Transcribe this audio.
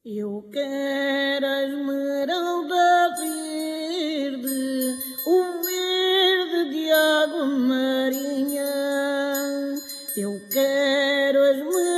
Eu quero a esmeralda verde, o verde de água marinha. Eu quero a esmeralda